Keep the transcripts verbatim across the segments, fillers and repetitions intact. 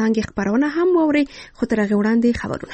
پانګې خبرونه هم واوري، خو تر هغې وړاندې خبرونه.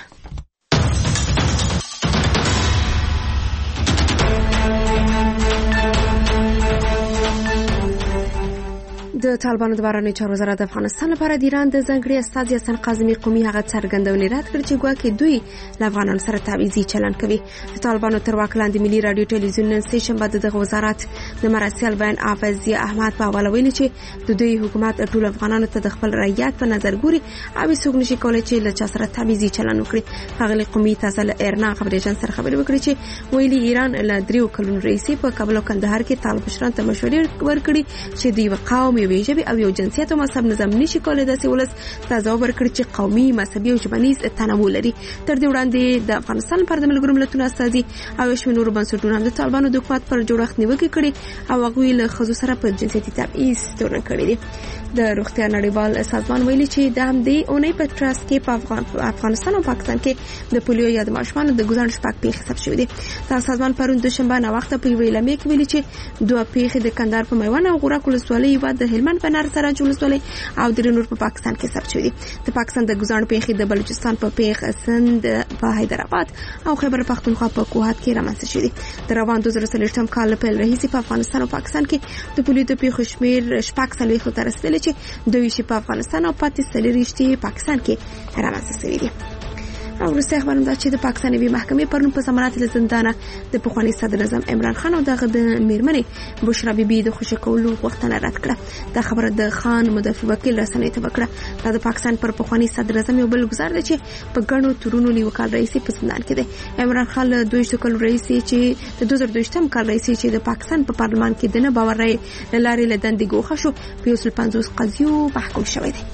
د طالبانو د بهرنیو چارو وزارت د افغانستان لپاره د ایران د ځانګړي استازي حسن قاظمي قومي هغه څرګندونې رد کړې چې ګواکې دوی له افغانانو سره تعویضي چلند کوي. د طالبانو تر واک لاندې ملي راډیو ټلویزیون نن سه شنبه د دغه وزارت د مراسیل بیان حافظ احمد په حواله ویلي چې د دوی حکومت ټول افغانانو ته د خپل رعیت په نظر ګوري او هیڅوک نشي کولی چې له چا سره تعویضي چلند وکړي. ښاغلي قومي تازه له ایرنا خبریجان سره خبرې وکړې چې ویلي ایران له دریو کلونو راهیسې په کابل او کندهار کې طالب مشرانو ته مشورې ورکړي چې دوی یو قوم یو ژبې او یو جنسیت او مذهب نظام نشي کولای داسې ولس ته ځواب ورکړي چې قومي، مذهبي او ژبنیز تنوع لري. تر دې وړاندې د افغانستان لپاره د ملګرو ملتونو استازي او شمېر نورو بنسټونو هم د طالبانو د حکومت پر جوړښت نیوکې کړي او هغوی له ښځو سره په جنسیتي تبعیض تورن کړي دي. د روغتیا نړیوال سازمان ویلي چې د همدې اونۍ په ټرست کې په افغان افغانستان او پاکستان کې د پولیو یا د ماشومانو د ګزارش شپږ پیښې ثبت شوې دي. دا سازمان پرون دوشنبه ناوخته په یوې اعلامیه کې ویلي چې دوه پیښې د کندهار په میوند او غورک ولسوالۍ، یوه د هلمند په نر سراج ولسوالۍ او درې نور په پاکستان کې ثبت شوې دي. د پاکستان د ګزارش پیښې د بلوچستان په پیښ، سند په حیدرآباد او خیبر پختونخوا په کوهات کې رامنځته شوې دي. د روان دوه زره څلوېښتم کال له پیل راهیسې په افغانستان او پاکستان کې د پولیو د پیښو شمېر شپږ څلوېښتو ته رسېدلی چې دوی شي په افغانستان او پاتې څلېرویشت پاکستان کې رامنځته شوي دي. او وروستی خبر هم دا چې د پاکستان یوې محکمې پرون په ضمانت له زندانه د پخواني صدر اعظم عمران خان او دغه د میرمنې بشرا بیبي د خوشي کولو غوښتنه رد کړه. دا خبره د خان مدافع وکیل رسنیو ته وکړه. دا د پاکستان پر پخواني صدر اعظم یو بل ګزار دی چې په ګڼو تورونو نیو کال راهیسې په زندان کې دی. عمران خان له دویشتو کلو راهیسې چې د دوه زره دویشتم کال راهیسې چې د پاکستان په پا پارلمان کې د نه باور رایې له لارې له دندې ګوښه شو، په یو سل پنځوس قضیو محکوم شوی دی.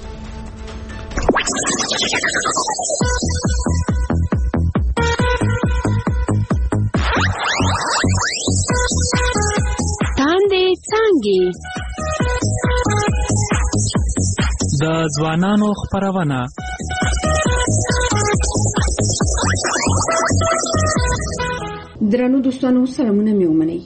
د ځوانانو خپرونه. درنو دوستانو، سلامونه مې ومنئ.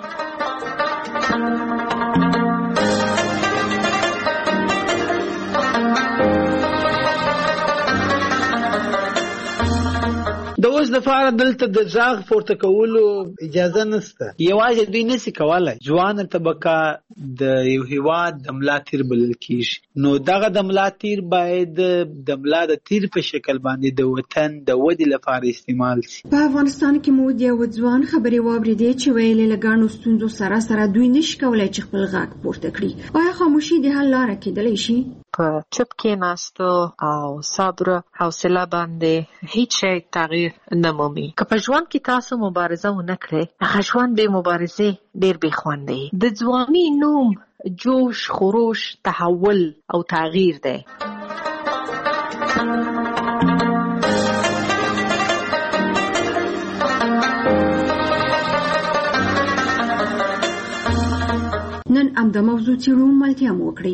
د اوس د فار دلته د ځاغ پورته کولو اجازه نشته. یوازې دوی نشي کولای ځوان طبقه د یو هیواد د ملا تیر بلل کیږي. نو دغه د ملا تیر باید د ملا د تیر په شکل باندې د وطن د ودې لپاره استعمال شي. په افغانستان کې مو د یو ځوان خبرې واورېدې چې ویلې له ګڼو ستونزو سره سره دوی نشي کولای چې خپل غږ پورته کړي. آیا خاموشي د حل لاره کېدلی شي؟ په چپ کېناستو او صبر حوصله باندې هیڅ شی تغییر نه مومي. که په ژوند کې تاسو مبارزه ونه کړئ، هغه ژوند بې مبارزې ډېر بې خوند دی. د ځوانۍ نوم جوش، خروش، تحول او تغییر دی. نن همدا موضوع څېړو، ملتیا مو وکړئ.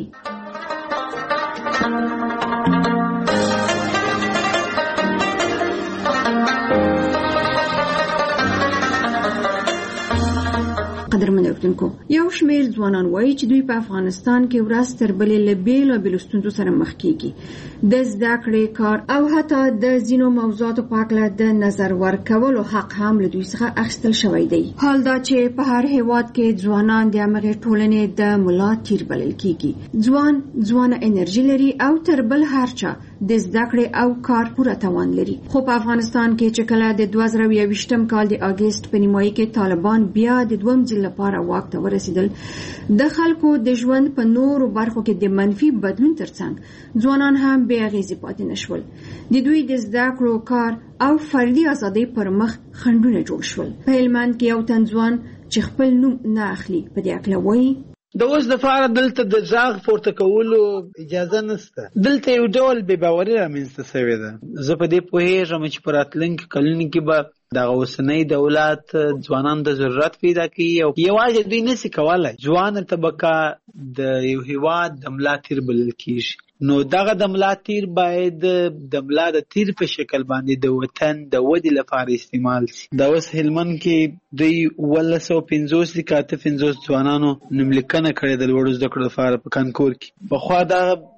قدرمن اورېدونکو، یو شمېر ځوانان وایي چې دوی په افغانستان کې ورځ تر بلې له بېلابېلو ستونزو سره مخ کېږي. د زده کړې، کار او حتی د ځینو موضوعاتو په هکله د نظر ورکولو حق هم له دوی څخه اخیستل شوی دی. حال دا چې په هر هېواد کې ځوانان د همغې ټولنې د ملا تیر بلل کېږي. ځوان ځوانه انرژي لري او تر بل هر چا د زده کړې او کار پوره توان لري. خو په افغانستان کې چې کله د دوه زره یوویشتم کال د اګست په نیمایي کې طالبان بیا د دویم ځل لپاره واک ته ورسېدل، د خلکو د ژوند په نورو برخو کې د منفي بدلون ترڅنګ ځوانان هم بې اغېزې پاتې نشول. د دوی د زده کړو، کار او فردي ازادۍ پر مخ خنډونه جوړ شول. په هلمند کې یو تن ځوان چې خپل نوم نه اخلي په دې هکله وایي: د اوس د فار دلته د ځاغ پورته کولو اجازه نشته. دلته یو ډول بې باوري رامنځته شوې ده. زه په دې پوهېږم چې په راتلونکي کلونو کې به دغه اوسنی دولت ځوانانو ته ضرورت پیدا کوي او یوازې دوی نشي کولای ځوانه طبقه د یو هیواد د ملا تیر بلل کیږي. نو دغه د ملا تیر باید د ملا د تیر په شکل باندې د وطن د ودې لپاره استعمال شي. دا اوس هلمند کې دوی اوولس سوه پنځوس اته پنځوس ځوانانو نوملیکنه کړې د لوړو زده کړو لپاره په کانکور کې. پخوا دغه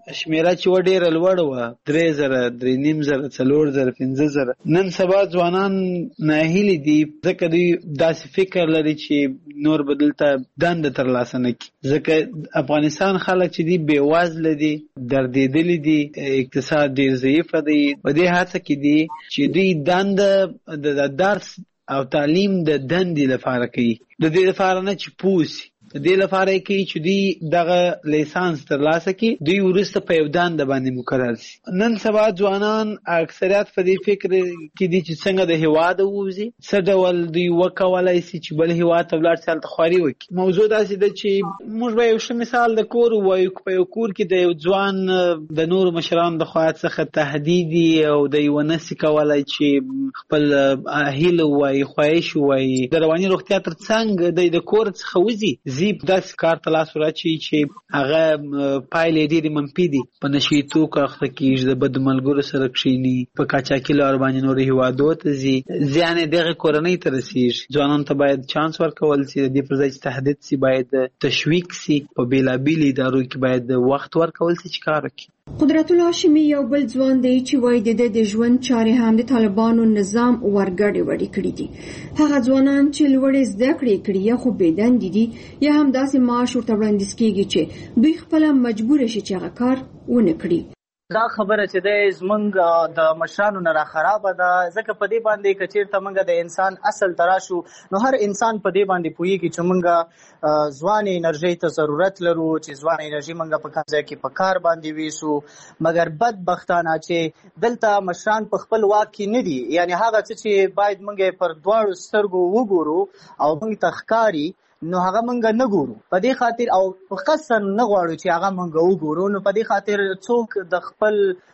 شمیره چې و ډېره لوړه وه، درې زره، درې نیم زره، څلور زره، پنځه زره. نن سبا ځوانان ناهیلي دي ځکه دوی داسې فکر لري چې نور به دلته دنده ترلاسه نه کړي، ځکه افغانستان خلک چې دي بېوزله دي، دردېدلي دي، اقتصاد ډېر ضعیفه دی. په دې هڅه کې دي چې دوی دنده د درس او تعلیم د دندې لپاره کوي، د دې لپاره نه چې پوه سي. د دې لپاره یې کوي چې دوی دغه لیسانس ترلاسه کړي، دوی وروسته په یو دنده باندې مقرر سي. نن سبا ځوانان اکثریت په دې فکر کې دي چې څنګه د هېواده ووځي، څه ډول دوی وکولی سي چې بل هېواد ته ولاړ سي، هلته خواري وکړي. موضوع داسې ده چې موږ به یو ښه مثال د کور ووایو. په یو کور کې د یو ځوان د نورو مشرانو د خوا څخه تهدید او دی ونه سي کولی چې خپل هیله ووایي، خواهش ووایي، د رواني روغتیا تر څنګ دی د کور څخه وځي، زیب داسې کار ته لاس وراچوي چې هغه پایلې ډېرې منفي دي. په نشهیي توکو اخته کېږي، د بدو ملګرو سره کښېني، په قاچاقي لارو باندې نورو هېوادو ته ځي، زیان یې دغې کورنۍ ته رسېږي. ځوانانو ته باید چانس ورکول سي، د دې پر ځای چې تهدید سي باید تشویق سي، په بېلابېلو ادارو کې باید وخت ورکول سي چې کار وکړي. قدرت الله هاشمي یو بل ځوان دی چې وایي د ده د ژوند چارې هم د طالبانو نظام ورګډې وړې کړي دي. هغه ځوانان چې لوړې زده کړې کړي یا خو بېدندې دي یا هم داسې معاش ورته وړاندیز کېږي چې دوی خپله مجبوره شي چې هغه کار ونه کړي. دا خبره چې ده زمونږ د مشرانو نه را خرابه ده، ځکه په دې باندې که چېرته موږ د انسان اصل ته راشو نو هر انسان په دې باندې پوهېږي چې موږ ځوان انرژۍ ته ضرورت لرو، چې ځوان انرژي موږ په کوم ځای کې په کار باندې ویسو. مګر بدبختانه چې دلته مشران په خپل واک کې نه دي، یعنې هغه څه چې باید موږ پر دواړو سترګو وګورو او موږ ته ښکاري نو هغه مونږ نه ګورو. په دې خاطر او په قصد نه غواړو چې هغه مونږ وګورو، نو په دې خاطر څوک د خپل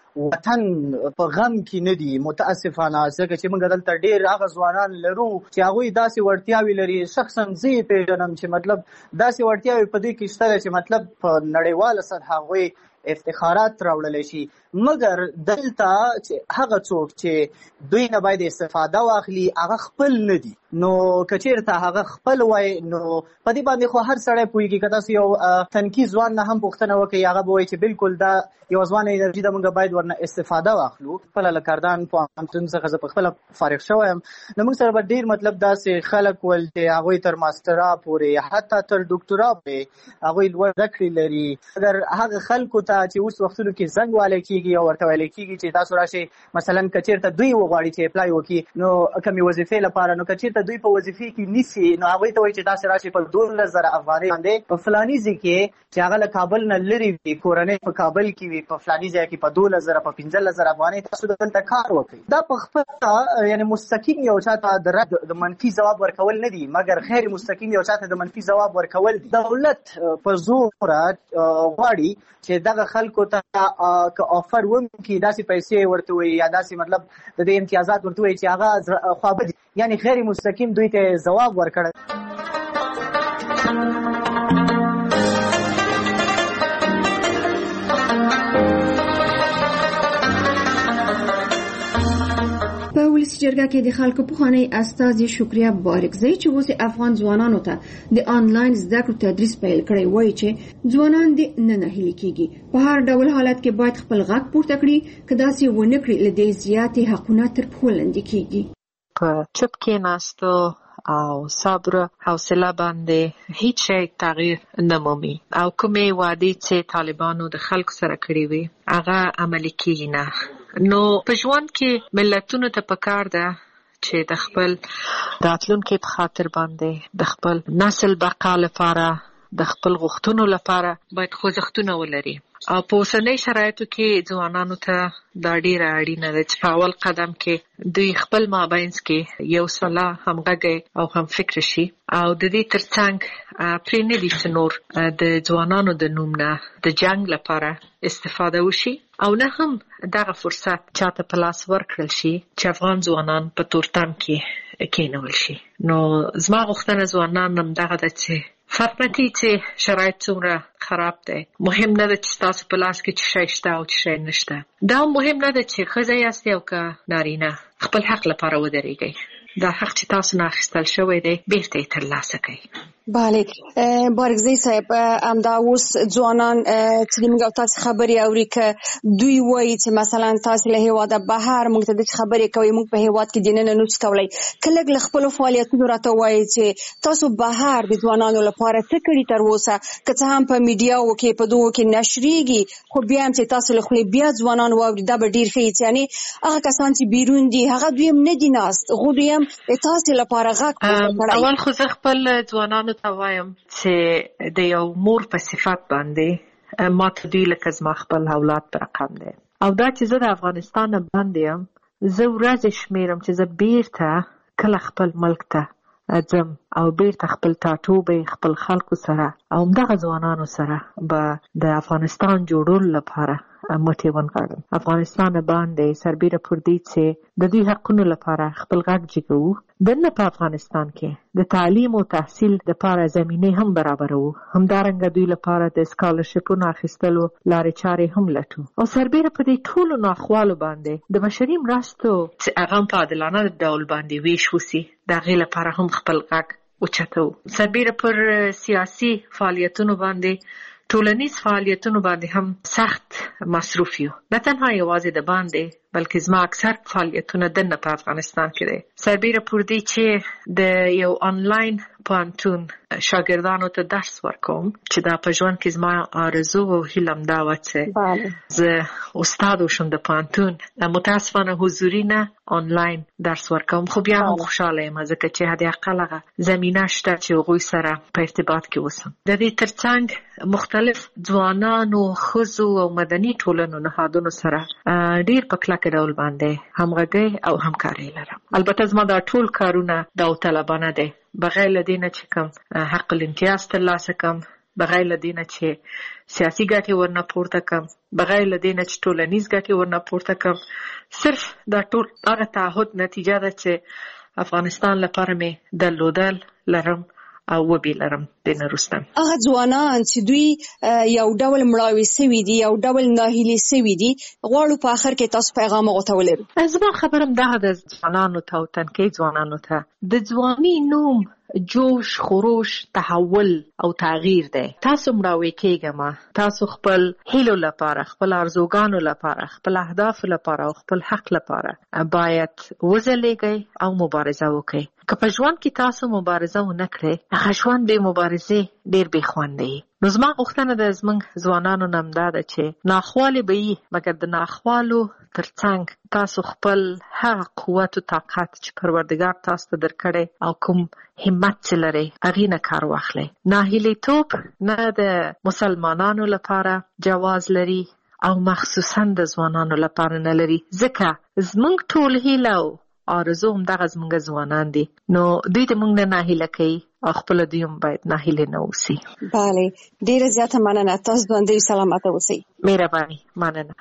وطن په غم کې نه دي متاسفانه، ځکه چې موږ دلته ډېر هغه ځوانان لرو چې هغوی داسې وړتیاوې لري. شخصا زه یې پېژنم چې مطلب داسې وړتیاوې په دې کې شته ده چې مطلب په نړیواله سطحه هغوی افتخارات راوړلی شي. مګر دلته چې هغه څوک چې دوی نه باید استفاده واخلي هغه خپل نه دي، نو که چېرته هغه خپل وای نو په دې باندې خو هر سړی پوهېږي. که تاسو یو تنکي ځوان نه هم پوښتنه وکړئ هغه به وایي چې بالکل دا یو ځوان انرژي ده، موږ باید ورنه استفاده واخلو. خپله له کردان پوهنتون څخه زه پخپله فارغ شوی یم، نو موږ سره به ډېر مطلب داسې خلک ول چې هغوی تر ماسټرا پورې حتی تر ډاکټرا پورې هغوی لوړ زده کړې لري. مګر هغه خلکو ته چې اوس وختونو کې زنګ والی کېږي او ورته ویلی کېږي چې تاسو راشئ مثلا که چېرته دوی وغواړي چې اپلای وکړي نو کومې وظیفې لپاره، نو که چېرته دوی په وظیفې کې نیسي نو هغوی ته وایي چې تاسې راشئ په دولس زره افغانۍ باندې په فلاني ځای کې چې هغه له کابل نه لرې وي، کورنۍ په کابل کې وي، په فلاني ځای کې په دولس زره په پنځلس زره افغانۍ تاسو دلته کار وکړئ. دا په خپله یعنې مستقیم یو چا ته د رد د منفي ځواب ورکول نه دي، مګر غیر مستقیم یو چا ته د منفي ځواب ورکول دي. دولت په زوره غواړي چې دغه خلکو ته که آفر وکړي داسې پیسې ورته وایي یا داسې مطلب د دې امتیازات ورته وایي چې هغه خوابه دي، یعنې غیر مستقیم دوی ته ځواب ورکړی. په ولسي جرګه کې د خلکو پخوانی استازي شکریا بارکزی چې اوس افغان ځوانانو ته د آنلاین زده کړو تدریس پیل کړی وایي چې ځوانان دې نه ناهیلي کېږي، په هر ډول حالت کې باید خپل غږ پورته کړي، که داسې ونه کړي له دې زیاتې حقونه تر پښو لاندې کېږي. په چوپ کېناستو او صبر حوصله باندې هیڅ شی تغییر نه مومي، او کومې وعدې چې طالبانو د خلکو سره کړې وي هغه عملي کېږي نه. نو په ژوند کې ملتونو ته پکار ده چې د خپل راتلونکي په خاطر باندې د خپل نسل بقا لپاره د خپل غوښتنو لپاره باید خوځښتونه ولري، او په اوسنۍ شرایطو کې ځوانانو ته دا ډیره اړینه ده چې په اول قدم کې دوی خپل مابینځ کې یو سلا همغږی او هم فکر شي، او د دې ترڅنګ پرې نه دي چې نور د ځوانانو د نوم نه د جنگ لپاره استفاده وشي، او نه هم دغه فرصت چاته په لاس ورکړل شي چې افغان ځوانان په تورتم کې کېنول شي. نو زما غوښتنه ځوانان هم دغه ده چې فرق نه کوي چې شرایط څومره خراب دی، مهم نه ده چې تاسو په لاس کې څه شی شته او څه شی نشته، دا مهم نه ده چې ښځه یاستئ او که نارینه، خپل حق لپاره ودرېږئ. دا حق چې تاسو نه اخیستل شوی دی بیرته یې ترلاسه کړئ. بله بارګزی صاحب امدا اوس ځوانان چې موږ تاسو خبري اوري ک دوی وایي چې مثلا تاسو له هواده بهر موږ ته د خبرې کوي موږ په هواد کې دینه نه نوڅ کولای کله له خپل فعالیتونو راته وایي چې تاسو بهر د ځوانانو لپاره څه کړی تر اوسه که څه هم په میډیا او کې په دوه کې نشریږي خو بیا هم چې تاسو له خپل بیا ځوانان واوري دا به ډیر ښه یعنی هغه کسان چې بیرون دي هغه دوی هم نه دي ناست خو دوی هم تاسو لپاره غږ اول خو زه خپل ځوانانو ته وایم چې د یو مور په صفت باندې ما ته دوی لکه زما خپل اولاد په رقم دی او دا چې زه د افغانستان باندې یم زه ورځې شمیرم چې زه بیرته کله خپل ملک ته ځم او بیرته خپل ټاټوبې خپل خلکو سره او همدغه ځوانانو سره به د افغانستان جوړولو لپاره مټې ونغاړم. افغانستان باندې سربیره پر دې چې د دوی حقونو لپاره خپل غږ جګوو دنه په افغانستان کې د تعلیم او تحصیل لپاره زمینه هم برابرو همدارنګه دوی لپاره د سکالرشپونو اخیستلو لارې چارې هم لټو او سربیره په دې ټولو ناخوالو باندې د بشري مرستو چې هغه په عادلانه ډول باندې ویش وسی د هغې لپاره هم خپل غږ اوچتو. سربیره پر سیاسي فعالیتونو باندې ټولنیز فعالیتونو باندې هم سخت مصروف یو نه تنها یوازې د باندې بلکې زما اکثر فعالیتونه دنه په افغانستان کې دي سربیره پر دې چې د یو آنلاین پوهنتون شاګردانو ته درس ورکوم چې دا په ژوند کې زما آرزو او هیله دا و چې زه استاد وشم د پوهنتون متاسفانه حضوري نه آنلاین درس ورکوم خو بیا هم خوشاله یم ځکه چې حد اقل هغه زمینه شته چې هغوی سره په ارتباط کې اوسم. د دې ترڅنګ مختلف ځوانانو ښځو او مدني ټولنو نهادونو سره ډیر په کلکه ډول باندې همغږي او همکاري لرم. البته زما دا ټول کارونه داوطلبانه دي بغیر له دې نه چې کوم حق الامتیاز ترلاسه کړم بغیر له دې نه چې سیاسي ګټې ورنه پورته کړم بغیر له دې نه چې ټولنیز ګټې ورنه پورته کړم صرف دا ټول هغه تعهد نتیجه ده چې افغانستان لپاره مې درلودل لرم او وبې لرم د نه وروسته. هغه ځوانان چې دوی یو ډول مړاوي سوي دي یو ډول ناهیلي سوي دي غواړو په آخر کې تاسو پیغام هغوی ته ولرو. زما خبرم دغه د ځوانانو ته او تنکۍ ځوانانو ته د ځواني نوم جوش خروش تحول او تغییر دی. تاسو مړاوي کېږئ تاسو خپل هیلو لپاره خپل ارزوګانو لپاره خپل اهدافو لپاره او خپل حق لپاره باید وځلیږئ او مبارزه وکړئ. که په ژوند کې تاسو مبارزه ونه کړئ هغه ژوند بې مبارزې ډېر بې خوند دی. نو زما غوښتنه د زموږ ځوانانو نه همدا ده چې ناخوالې به وي مګر د ناخوالو ترڅنګ تاسو خپل هغه قوت او طاقت چې پروردګار تاسو ته درکړی او کوم همت چې لرئ هغې نه کار واخلئ. ناهیلیتوب نه د مسلمانانو لپاره جواز لري او مخصوصا د ځوانانو لپاره نه لري ځکه زموږ ټول هیله او آرزو هم دغه زموږ ځوانان دي نو دوی د موږ نه ناهیله کوي او خپل دوی هم باید ناهیله نه اوسي. بله ډیره زیاته مننه تاسو ژوندي سلامت اوسئ. مهرباني مننه.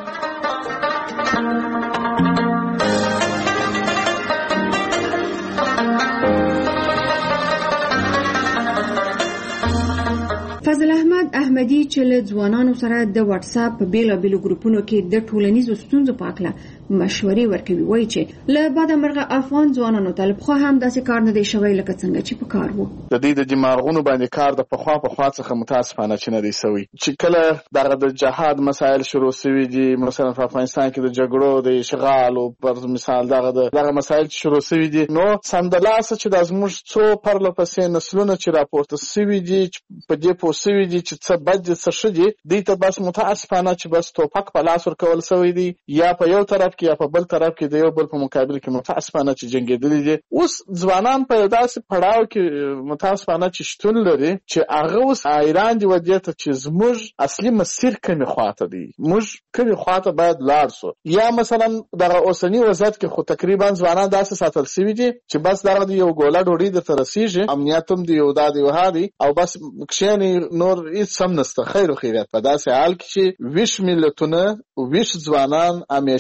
فضل احمد احمدي چې له ځوانانو سره د واتس اپ په بیلابیلو ګروپونو کې د ټولنیزو ستونزو په اړه مشورې ورکوي وایي چې له بعد مرغه افغان ځوانانو ته خو هم داسې کار نه دی شوی لکه څنګه چې په کار وو. د دې د دماغونو باندې کار د پخوا په خوا څخه متاسفانه چې نه دی سوی چې کله دغه د جهاد مسایل شروع شوي دي مثلا په افغانستان کې د جګړو د اشغال او پر مثال دغه دغه مسایل شروع شوي دي نو سمدلاسه چې د زموږ څو پرله پسې نسلونه چې راپورته شوي دي په دې پوه شوي دي چې څه بد دي څه ښه دي دوی ته بس متاسفانه چې بس توپک په لاس ورکول شوی دی یا په یو طرف کې یا په بل طرف کې د یو بل په مقابل کې متاسفانه چې جنګېدلي دي. اوس ځوانان په یو داسې پړاو کې متاسفانه چې شتون لري چې هغه اوس حیران دي ودې ته چې زموږ اصلي مسیر کومې خواته دی موږ کومې خواته باید لاړ سو یا مثلا دغه اوسني وضعیت کې خو تقریبا ځوانان داسې ساتل شوي دي چې بس دغه د یو ګوله ډوډۍ درته رسیږي امنیت هم د یو دا د یو هادي او بس کښېني نور هیڅ هم نشته خیر و خیریت په داسې حال کې چې ویش ملتونه ویش ځوانان همیشه د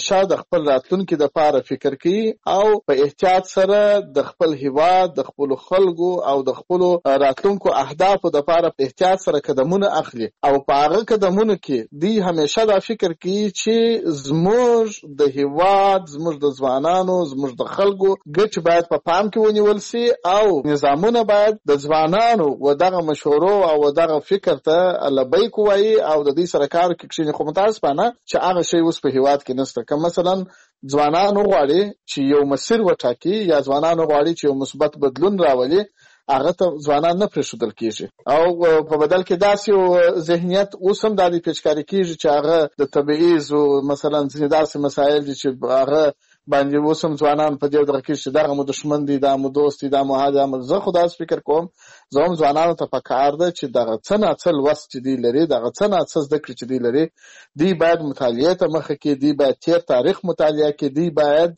خپل راتلونکي دپاره فکر کوي او په احتیاط سره د خپل هیواد د خپل خلکو او د خپل راتلونکو اهدافو دپاره په احتیاط سره قدمونه اخلي او په هغه قدمونو کې دوی همیشه دا فکر کوي چې زموږ د هیواد زموږ د ځوانانو زموږ د خلکو ګټې باید په پام کې ونیول سي او نظامونه باید د ځوانانو و دغه مشورو او دغه فکر ته لبیک وایي او د دې سره کار کوي چې خو متاسفانه چې هغه شی اوس په هیواد کې نشته. که مثلا ځوانان وغواړي چې یو مسیر وټاکي یا ځوانان وغواړي چې یو مثبت بدلون راولي هغه ته ځوانان نه پرېښودل کېږي او په بدل کې داسې یو ذهنیت اوس هم دا پیچکاري کېږي چې هغه د تبعیض او مثلا ځینې داسې مسایل دي چې هغه باندې اوس هم ځوانان په دې ډول کې چې دغه مو دښمن دي دا مو دوست دي دا مو هدا مو زه خو داسې فکر کوم زه هم ځوانانو ته پکار ده چې دغه څه ناڅه لوست چې دی لري دغه څه ناڅه زده کړې چې دی لري دی باید مطالعې ته مخه کې دی باید تیر تاریخ مطالعه کې دی باید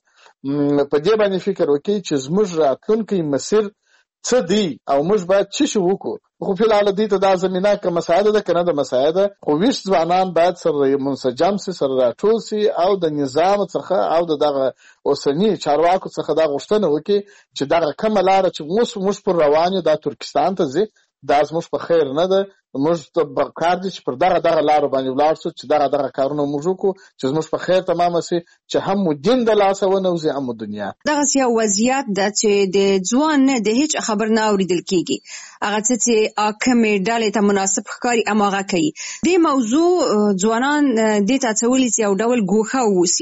په دې باندې فکر وکړي چې زموږ راتلونکی مسیر څه دی او موږ باید څه شی وکړو. خو فی الحال دې ته دا زمینه که مساعده ده که نه ده مساعده خو ویش ځوانان باید سره منسجم سي سره راټول سي او د نظام څخه او د دغه اوسني چارواکو څخه دا غوښتنه وکړي چې دغه کومه لاره چې موږ موږ پر روان یو دا ترکستان ته ځي دا زموږ په خیر نه ده موږ ته پکار دي چې پر دغه دغه لارو باندې ولاړ شو چې دغه دغه کارونه موږ وکړو چې زموږ په خیر تمامه سي چې هم مو دین د لاسه ونوځي هم دنیا. دغسې یو وضعیت ده چې د ځوان نه د هیڅ خبر نه اورېدل کېږي هغه څه چې حاکمې ډلې ته مناسب ښکاري هماغه کوي. دې موضوع ځوانان دې ته هڅولي چې یو ډول ګوښه واوسي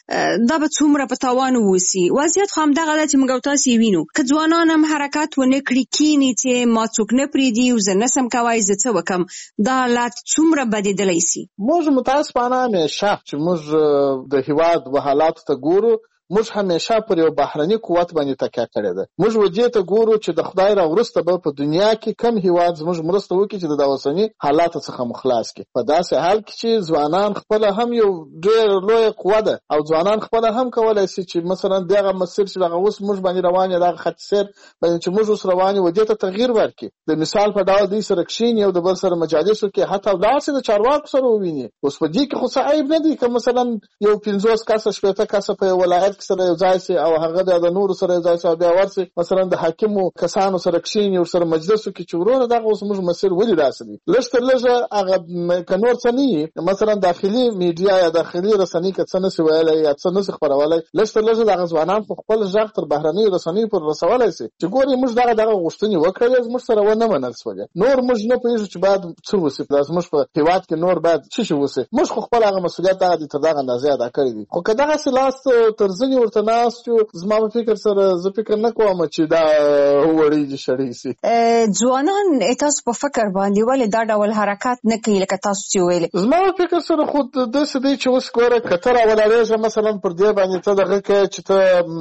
دا به څومره په تاوان واوسي. وضعیت خو همدغه ده چې موږ او تاسې یې وینو که ځوانان هم حرکت ونه کړي کیني چې ما څوک نه پرېږدي او زه نسم کوی زه څه وکم دا حالات څومره بدېدلی سي. موږ متاسفانه همیشه چې موږ د هیواد و حالاتو ته ګورو موږ همیشه پر یو بهرني قوت باندې تکیه کړې ده. موږ وجې ته ګورو چې د خدای را وروسته به په دنیا کې کم هیواد زموږ مرسته وکړي چې د اوسني حالاتو څخه مخلاص کړي. په داسې حال کې چې ځوانان خپل هم یو ډېر لوی قوه ده او ځوانان خپل هم کولای شي چې مثلا دغه مسیر چې دغه اوس موږ باندې روان یو دغه خط سیر باندې چې موږ اوس روان یو دې ته تغییر ورکړي. د مثال په ډول دوی سره کښېني او د بل سره مجالسو کې حتی ولاړ شي د چارواکو سره وویني. اوس په دې کې خو څه عیب نه دی که مثلا یو پنځوس کسه شپېته کسه په یو ولایت سره یو ځای سي او هغه د نورو سره یو ځای سي او بیا ورسي مثلا د حاکمو کسانو سره کښېني ورسره مجلسو کې چې ورونه دغه اوس موږ مسیر ولې داسې دی لږ تر لږه هغه که نور څه نه وي مثلا داخلي میډیا یا داخلي رسنۍ که څه نسي ویلی یا څه نسي خپرولی لږ تر لږه دغه ځوانان خو خپل غږ تر بهرنیو رسنیو پورې رسولی سي چې ګورې موږ دغه دغه غوښتنې وکړلې زموږ سره ونه منل سولې نور موږ نه پوهېږو چې باید څه وسي دا زموږ په هېواد کې نور باید څه شي وسي. موږ خو خپل هغه مسؤلیت دغه دي تر دغه اندازې ادا کړی دي خو که دغسې لاس تر زنې ورته ناست یو زما په فکر سره زه فکر نه کوم چې دا وړېږي شړی سي. ځوانان تاسو په فکر باندې ولې دا ډول حرکات نه کوي لکه تاسو چې ویلې؟ زما په فکر سره خو داسې دی چې اوس ګوره که ته راولاړېږه مثلا پر دې باندې ته دغه کوې چې ته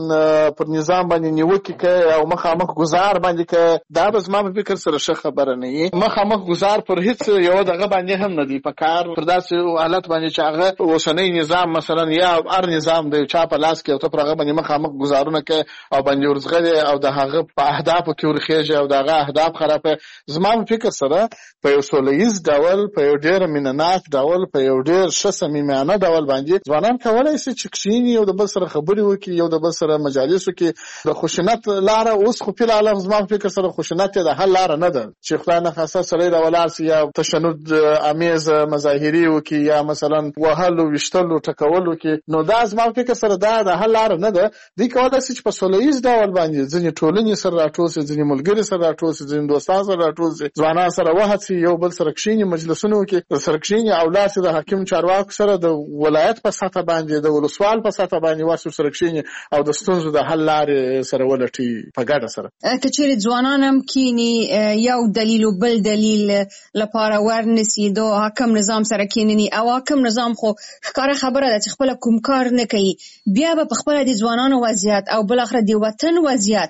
پر نظام باندې نیوکې کوې او مخامخ ګزار باندې کوې دا به زما په فکر سره ښه خبره نه وي. مخامخ ګزار پر هېڅ یوه دغه باندې هم نه دی په کار پر داسې حالت باندې چې هغه اوسنی نظام مثلا یا هر نظام د یو چا په لاس کې او ته پر هغه باندې مخامخ ګزارونه کوي او باندې ورځغلې او د هغه په اهدافو کې ورخېږي او د هغه اهداف خرابوي. زما په فکر سره په یو سوله ییز ډول په یو ډېر مینهناک ډول په یو ډېر ښه صمیمانه ډول باندې ځوانان کولی شي چې کښېني یو د بل سره خبرې وکړي یو د بل سره مجالسو کې د خشونت لاره اوس خو فی الحال زما په فکر سره خشونت یې د حل لاره نه ده چې خدای نخواسته سړی راولاړ شي یا تشنج امیز مظاهرې وکړي یا مثلا وهلو ویشتلو ټکولو کې نو دا زما په فکر سره دا د حل لاره نه ده. دوی کولی شي چې په سوله ییز ډول باندې ځینې ټولنې سره راټول شي ځینې ملګري سره راټول شي ځینې دوستان سره راټول شي ځوانان سره وهڅي یو بل سره کښېني مجلسونه وکړي سره کښېني او لاړ شي د حاکم چارواکو سره د ولایت په سطحه باندې د ولسوال په سطحه باندې ورشي سره کښېني او د ستونزو د حل لارې سره ولټي په ګډه سره. که چېرې ځوانان هم کښېني یو دلیل و بل دلیل لپاره ورنسي د حاکم نظام سره کښېنني او حاکم نظام خو ښکاره خبره ده چې خپله کوم کار نه کوي بیا به په خپله د ځوانانو وضعیت او بالاخره د وطن وضعیت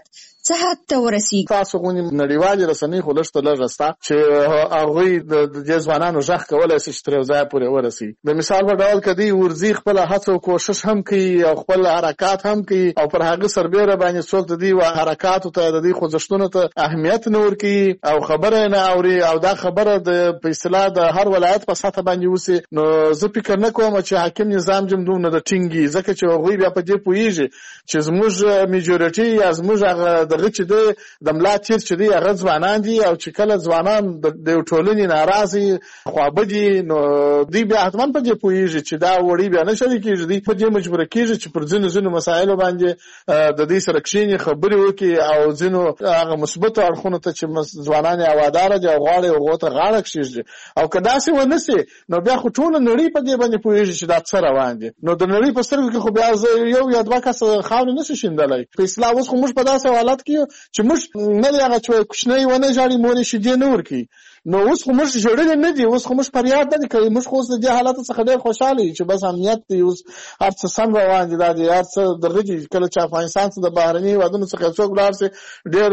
څه حد ته ورسیږي؟ تاسو غونې نړیوالې رسنۍ خو لږ ته لږ شته چې هغوی د دې ځوانانو غږ کولی شي چې تر یو ځایه پورې ورسي. د مثال په ډول که دوی ورځي خپله هڅه او کوشش هم کوي او خپل حرکات هم کوي او پر هغه سربیره باندې څوک د دې حرکاتو ته د دې خوځښتونو ته اهمیت نه ورکوي او خبره نه اوري او دا خبره د په اصطلاح د هر ولایت په سطحه باندې وسي، نو زه فکر نه کوم چې حاکم نظام جم دومره د ټینګي، ځکه چې هغوی بیا په دې پوهېږي چې زموږ میجورټي یا زموږ هغه دغه چې دی د ملا تیر چې دی هغه ځوانان دي او چې کله ځوانان د یو ټولنې ناراضي خوابدي نو دوی بیا حتما په دې پوهېږي چې دا وړي بیا نه شری کېږي، دوی په دې مجبوره کېږي چې پر ځینو ځینو مسایلو باندې د دې سره کښېني خبرې وکړي او ځینو هغه مثبتو اړخونو ته چې ځوانان یې هواداره دي او غواړي هغو ته غاړه کښېږدي. او که داسې ونه سي نو بیا خو ټوله نړۍ په دې باندې پوهېږي چې دا څه روان دي، نو د نړۍ په سترګو کې خو بیا یو یا دوه کسه خاورې نه شي شیندلی. په اصطلاح اوس خو موږ په داسې حالت کې یو چې موږ نه دی هغه چې کوچنی ونه ژاړي مور یې شیدې نه ورکوي، نو اوس خو موږ ژړلې نه دي، اوس خو موږ فریاد نه دي کوي، موږ خو اوس د دې حالت څخه ډېر خوشحاله یو چې بس امنیت دی، اوس هر څه سم روان دي، دا دی هر څه دغه دي. کله چې افغانستان څخه د بهرني هېوادونو څخه څوک ولاړ شي ډېر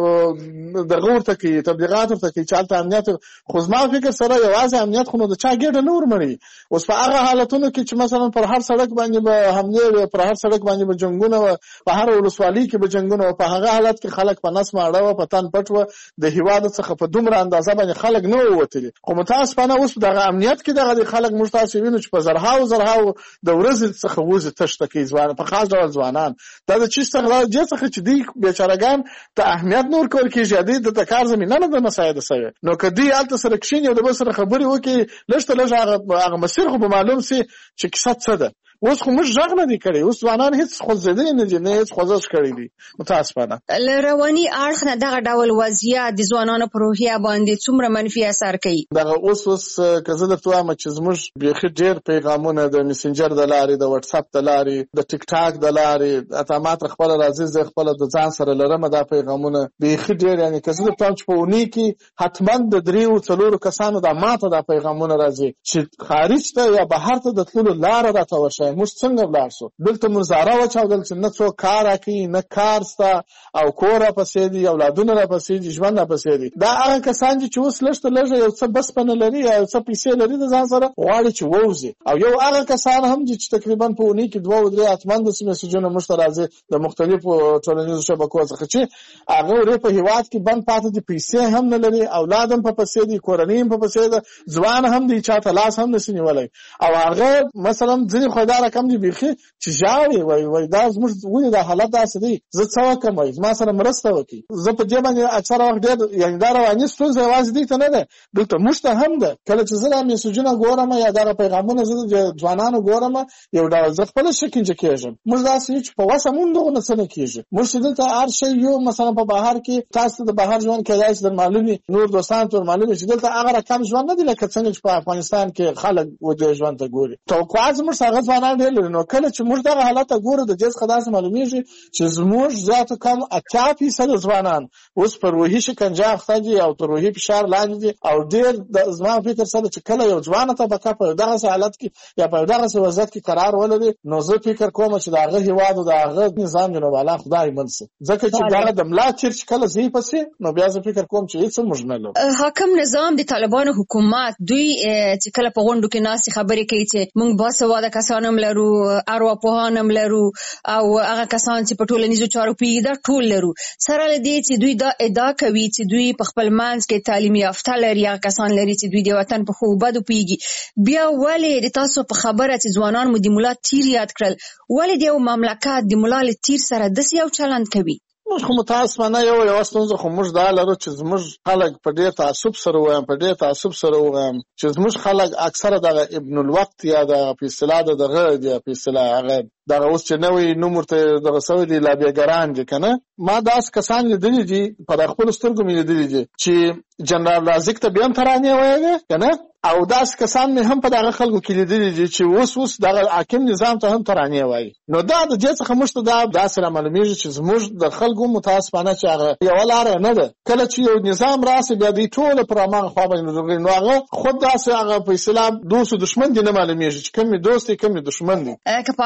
دغه ورته کوي، تبلیغات ورته کوي چې هلته امنیت، خو زما فکر سره یوازې امنیت خو نو د چا ګېډه نه ورمړي. اوس په هغه حالتونو کې چې مثلا پر هر سړک باندې به حملې وي، پر هر سړک باندې به جنګونه وه، په هر ولسوالۍ کې به جنګونه وه، په هغه حالت کې خلک په نس ماړه وه، په تن پټ وه، د هېواد څخه په دومره اندازه باندې خلک نه ووتلي. خو متاسفانه اوس دغه امنیت کې دغه خلک موږ تاسو وینو چې په زرهاو زرهاو د ورځې څخه وځي تشته کوي ځوان، په خاص ډول ځوانان. دا د چی څخه دې څخه چې دوی بیچارهګان ته اهمیت نه ورکول کېږي، دوی د کار زمینه نه ده مساعده سوې، نو که دوی هلته سره کښېني او د بل سره خبرې وکړي لږ ته لږ هغه مسیر خو به معلوم سي چې کیسه څه ده. اوس خو موږ غږ نه دی کړی، اوس ځوانان هېڅ خوځېدلي نه دي، نه هېڅ خوځښت کړی دی متاسفانه. له رواني اړخ نه دغه ډول وضعیت د ځوانانو په روحیه باندې څومره منفي اثر کوي؟ دغه اوس اوس که زه درته وایم چې زموږ بیخي ډېر پیغامونه د میسنجر د لارې، د وټساپ د لارې، د ټیک ټاک د لارې، اته ما تر خپله راځي زه خپله د ځان سره لرم دا پیغامونه بیخي ډېر، یعنې که زه درته وایم چې په اونۍ کې حتما د دریو څلورو کسانو دا ما ته دا پیغامونه راځي چې خارج ته یا بهر ته د تللو لاره راته ورشئ، موږ څنګه ولاړ شو، دلته موږ زاره وچاودل چې نه څوک کار راکوي، نه کار سته او کور راپسې دي، اولادونه راپسې دي، ژوند راپسې دي. دا هغه کسان دي چې اوس لږ ته لږه یو څه بس په نه لري یا یو څه پیسې لري د ځان سره غواړي چې ووځي، او یو هغه کسان هم دي چې تقریبا په اونۍ کې دوه او درې حتما داسې میسجونه موږ ته راځي د مختلفو ټولنیزو شبکو څخه چې هغه ورې په هېواد کې بند پاتې دي، پیسې هم نه لري، اولاد هم په پسې دي، کورنۍ هم په پسې ده، ځوان هم دی، چا ته لاس هم نشي نیولی، او هغه مثلا ځینې خو دا رقم دي بیخي چې ژاړي وایي وایي دا زموږ ولې دا حالت داسې دی، زه څه وکړم، وایي زما سره مرسته وکړي. زه په دې باندې اکثره وخت ډېر یعنې دا رواني ستونزه یوازې دوی ته نه ده، دلته موږ ته هم ده. کله چې زه دا میسجونه ګورم یا دغه پیغامونه زه د ځوانانو ګورم یو ډول زه خپله شکنجه کېږم. موږ داسې یو چې په وسه مونږ دغونه څه نه کېږي، موږ چې دلته هر شی یو مثلا په بهر کې تاسو د بهر ژوند کېدای شي در معلوم وي، نور دوستان ته معلوم وي چې دلته هغه رقم ژوند نه دی لکه څنګه چې په افغانستان کې خلک دې ژوند ته ګوري. توقعات زموږ هغه ځوانان ډېر لري، نو کله چې موږ دغه حالت ته ګورو د دې څخه داسې معلومېږي چې زموږ زیاتو کم اتیا فیصده ځوانان اوس په روحي شکنجه اخته دي او تر روحي فشار لاندې دي، او ډېر زما فکر سره چې کله یو ځوانه طبقه په دغسې حالت کې یا په دغسې وضعیت کې قرار ولري، نو زه فکر کوم چې د هغه هېواد او د هغه نظام جنوب والا خدای من سي، ځکه چې دغه د ملا چیر چې کله ځي پسې نو بیا زه فکر کوم چې هېڅ موږ نه لرو. حاکم نظام د طالبانو حکومت دوی چې کله په غونډو کې ناستې خبرې کوي چې موږ باسواده کسان هم لرو، ارواپوهان هم لرو، او هغه کسان چې په ټولنیزو چارو پوهېږي دا ټول لرو، سره له دې چې دوی دا ادعا کوي چې دوی په خپل منځ کې تعلیم یافته لري، هغه کسان لري چې دوی د وطن په ښو بدو پوهېږي، بیا ولې د تاسو په خبره چې ځوانان مو د ملا تیر یاد کړل، ولې د یو مملکت د ملا له تیر سره داسې یو چلند کوي؟ موږ خو متاسفانه یو یوه ستونزه خو موږ دا لرو چې زموږ خلک په ډېر تعصب سره ووایم په ډېر تعصب سره ووایم چې زموږ خلک اکثره دغه ابن الوقت یا دغه په اصطلاح د دغه دی په اصطلاح هغه دغه اوس چې نوی نوم ورته دغه سوی دي لابیګران دي که نه، ما داسې کسان لیدلي دي په د خپلو سترګو مې لیدلي دي چې جنرال رازق ته بیا هم ترانې ویلې که نه، او داسې کسان مې هم په دغه خلکو کې لیدلي دي چې اوس اوس دغه حاکم نظام ته هم ترانې وایي. نو دا د دې څخه موږ ته دا داسې رامعلومېږي چې زموږ د خلکو متاسفانه چې هغه یوه لاره نه ده، کله چې یو نظام راسي بیا دوی ټوله پر هماغه خوا باندې ورغلي، نو هغه خود داسې هغه په اصطلاح دوست و دښمن دي نه معلومېږي چې کوم یې دوست دی کوم یې دښمن دی. که په آخر کې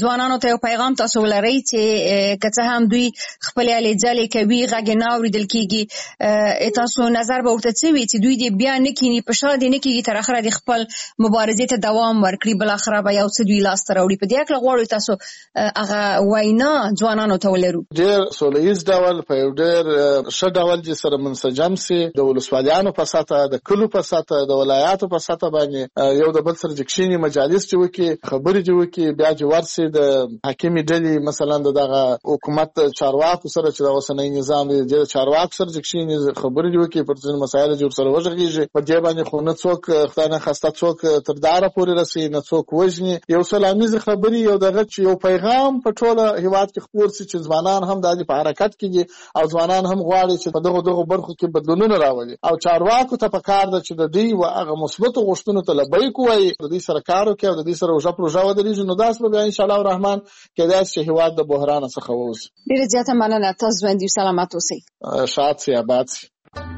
ځوانانو ته یو پیغام تاسو ولرئ چې که څه هم دوی خپل هلې ځلې کوي غږ نه اورېدل کېږي تاسو نظر به ورته څه وي چې دوی دې بیا نه کیني په شا دې نه کېږي تر اخره د خپل مبارزې ته دوام ورکړي بالاخره به یو څه دوی لاسته راوړي په دې هکله غواړو تاسو هغه وینا ځوانانو ته ولرو ډېر سوله ییز ډول په یو ډېر ښه ډول چې سره منسجم سي د ولسوالیانو په سطحه د کلو په سطحه د ولایاتو په سطحه باندې یو د بل سره چې کښېني مجالس چې وکړي خبرې چې وکړي بیا چې ورسي د حاکمې ډلې مثلا د دغه حکومت چارواکو سره چې د اوسنی نظام د چارواکو سره چې کښېني خبرې چې وکړي پر ځینو مسایلو چې ورسره وغږېږي په دې باندې خو نه څوک خدای نخواسته څوک تر داره پورې رسوي نه څوک وژني یو سلاميزې خبرې یو دغه چې یو پیغام په ټوله هېواد کې خپور سي چې ځوانان هم د دې په حرکت کې دي او ځوانان هم غواړي چې په دغه دغه برخو کې بدلونونه راولي او چارواکو ته پکار ده چې د دوی و هغه مثبتو غوښتنو ته لبیک وایي د دې سره کار وکړي او د دې سره روژه پروژه ودرېږي نو داسې به بیا انشاءالله الرحمن کېدای شي چې هېواد د بحران څخه ووځي. ډېره زیاته مننه. تاسو ژوندي او سلامت اوسئ. شاد سي آباد سي.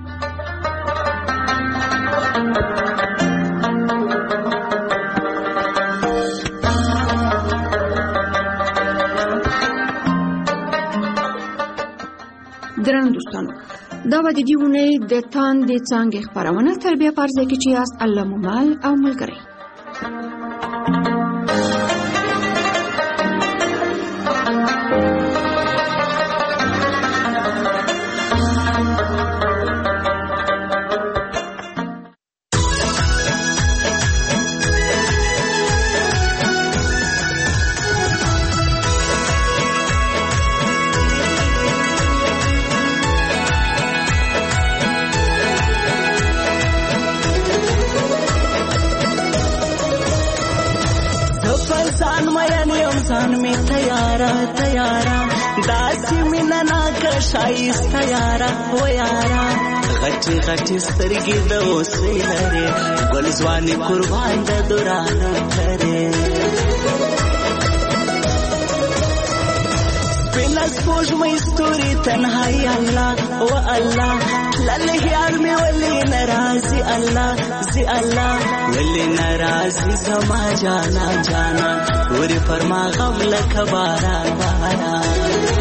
درنو دوستانو دا به د دې اونۍ د تاندې څانګې خپرونه تر بیا په ځای کې چې یاست الله مو مل او ملګری. شایسته یارا و یارا غټي غټي سترګې د اوسې لري ګل ځواني قربان د دورانو لري بلاس پوج مې ستوري تنهایی الله و الله لاله یار مې ولي ناراضي الله زي الله ولي ناراضي زما جانا جانا وري فرما غم لك باران باران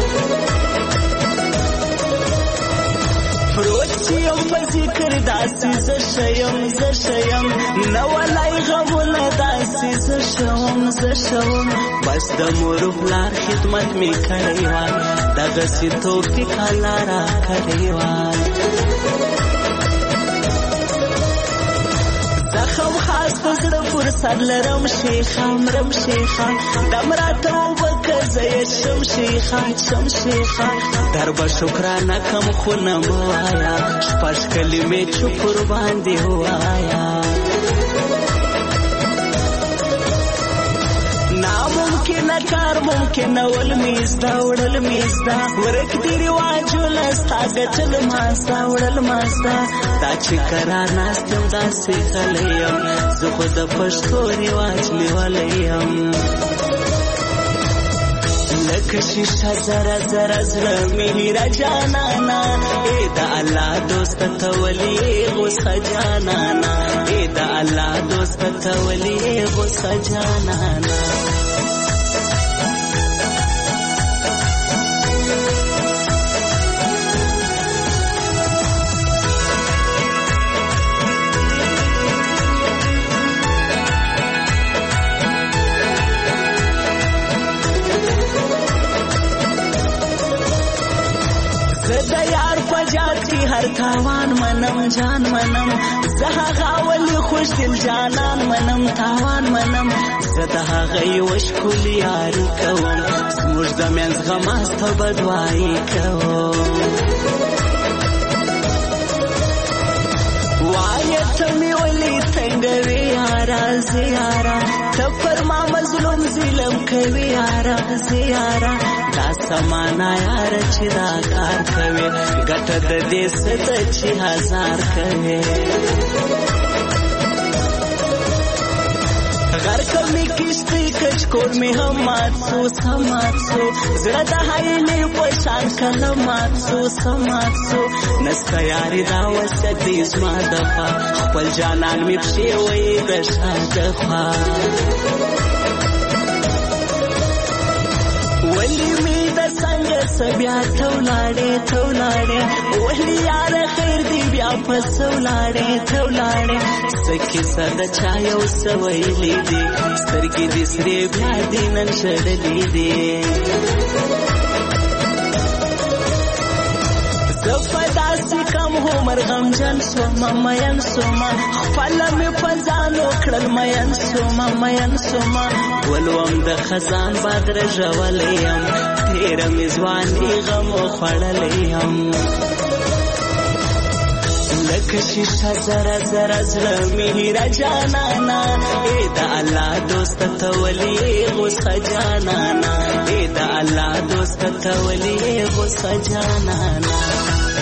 روچیم په ذکر داسې ز شیم ز شیم نو ولای غمونه داسې ز شوم ز شوم بس د مور بلار خدمت می کړی و دغه سي توفیق الله را کړی و زخم خاص پزړه فرصت لرم شیخام رم شیخام دمراته وبکزه شم شیخام شم شیخام درب شکرانه کم خونم وایا شپش کلمې چوپ قربان دی وایا ناممکن کار ممکن ول میزدا وړل میزدا ورک دی رواجو لستا ګټل ماستا وړل ماستا دا چې کرار ناستم داسې غلیم زه خو د پښتو رواج لیولیم لکه شیشه زره زره زړه مې را جانانا ای د الله دوست ته ولي غوسه جانانا ای د الله دوست ته ولي غوسه جانانا هر تاوان منم جان منم زها غاولی خوش دل جانان منم تاوان منم زها غي وشکل یاری کوم زموږ د منځ غماسته بدوایي کوم وایه ته مې ولې څنګه یارا زیارا ته پر ما مظلوم ظلم کوي یارا زیارا دا سمانا یار چې دا کار کوي ګټه د دې ست چې هزار کوي غر کمی کشتی کچ کور می هم ماتسو سماتسو زړه د هایلې پشان کله ماتسو سماتسو نستا یاري دا وسه دې زما دفا خپل جانان می پښې وې د شاته خوا ولی می د څنګه سبیا تولاړې تولاړې ولی یار خیر دی بیا پس ولاړې تولاړې سکه ساده چا یو سویلې دي سترګې دې سرې بیا دې نن شړلې دي زفداسي کم عمر غم جن سوما مین سوما خپل می پزانو کړل مین سوما مین سوما ولوم د خزان باد رژولیم تیر می ځواني غم خړلیم لکه شیشه زرا زرا زړه می را جانانا اے د الله دوست ته ولي غوسه جانانا اے د الله دوست ته ولي غوسه جانانا